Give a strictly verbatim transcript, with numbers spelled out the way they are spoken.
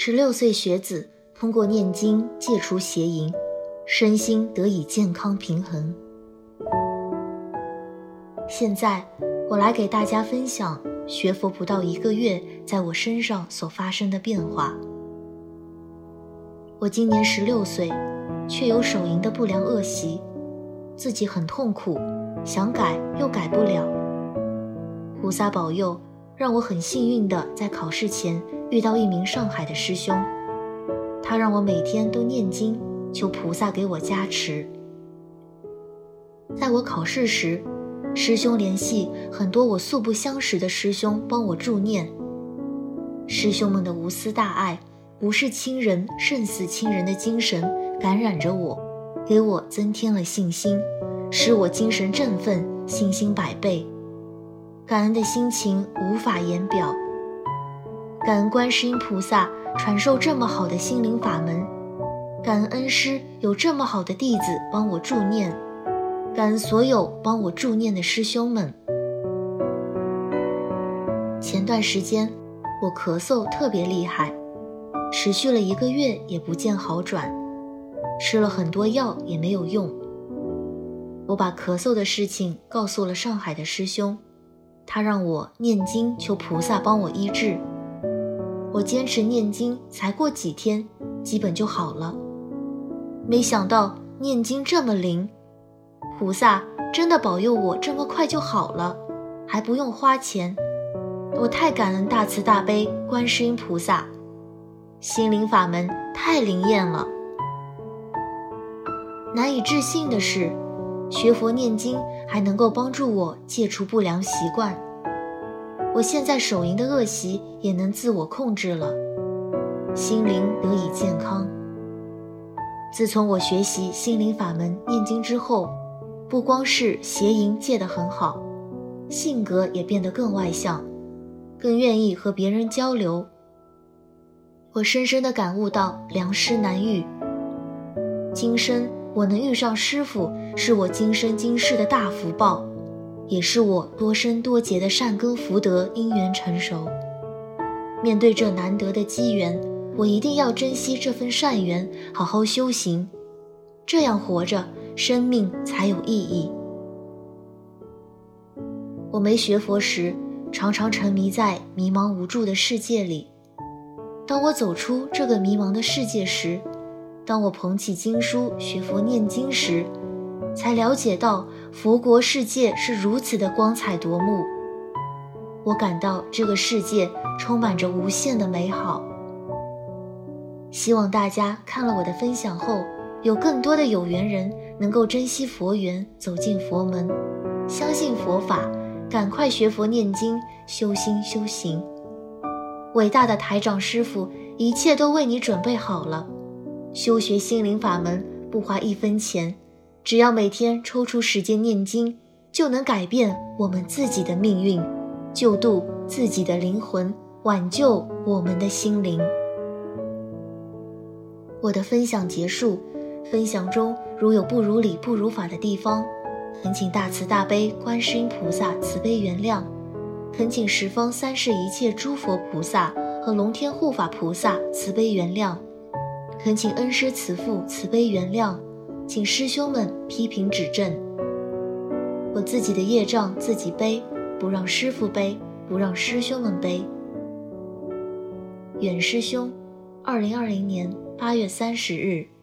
十六岁学子通过念经戒除邪淫，身心得以健康平衡。现在我来给大家分享学佛不到一个月在我身上所发生的变化。我今年十六岁，却有手淫的不良恶习，自己很痛苦，想改又改不了。菩萨保佑，让我很幸运地在考试前遇到一名上海的师兄，他让我每天都念经，求菩萨给我加持。在我考试时，师兄联系很多我素不相识的师兄帮我助念。师兄们的无私大爱，不是亲人胜似亲人的精神感染着我，给我增添了信心，使我精神振奋，信心百倍。感恩的心情无法言表，感恩观世音菩萨传授这么好的心灵法门，感恩恩师有这么好的弟子帮我助念，感恩所有帮我助念的师兄们。前段时间我咳嗽特别厉害，持续了一个月也不见好转，吃了很多药也没有用。我把咳嗽的事情告诉了上海的师兄，他让我念经求菩萨帮我医治。我坚持念经，才过几天基本就好了。没想到念经这么灵，菩萨真的保佑我这么快就好了，还不用花钱。我太感恩大慈大悲观世音菩萨，心灵法门太灵验了。难以置信的是，学佛念经还能够帮助我戒除不良习惯，我现在手淫的恶习也能自我控制了，心灵得以健康。自从我学习心灵法门念经之后，不光是邪淫戒得很好，性格也变得更外向，更愿意和别人交流。我深深地感悟到良师难遇，今生我能遇上师父，是我今生今世的大福报，也是我多生多劫的善根福德因缘成熟。面对这难得的机缘，我一定要珍惜这份善缘，好好修行，这样活着，生命才有意义。我没学佛时，常常沉迷在迷茫无助的世界里。当我走出这个迷茫的世界时，当我捧起经书学佛念经时，才了解到佛国世界是如此的光彩夺目。我感到这个世界充满着无限的美好。希望大家看了我的分享后，有更多的有缘人能够珍惜佛缘，走进佛门，相信佛法，赶快学佛念经，修心修行。伟大的台长师父一切都为你准备好了，修学心灵法门不花一分钱，只要每天抽出时间念经，就能改变我们自己的命运，救度自己的灵魂，挽救我们的心灵。我的分享结束，分享中如有不如理不如法的地方，恳请大慈大悲观世音菩萨慈悲原谅，恳请十方三世一切诸佛菩萨和龙天护法菩萨慈悲原谅，恳请恩师慈父慈悲原谅，请师兄们批评指正。我自己的业障自己背，不让师父背，不让师兄们背。远师兄，二零二零年八月三十日。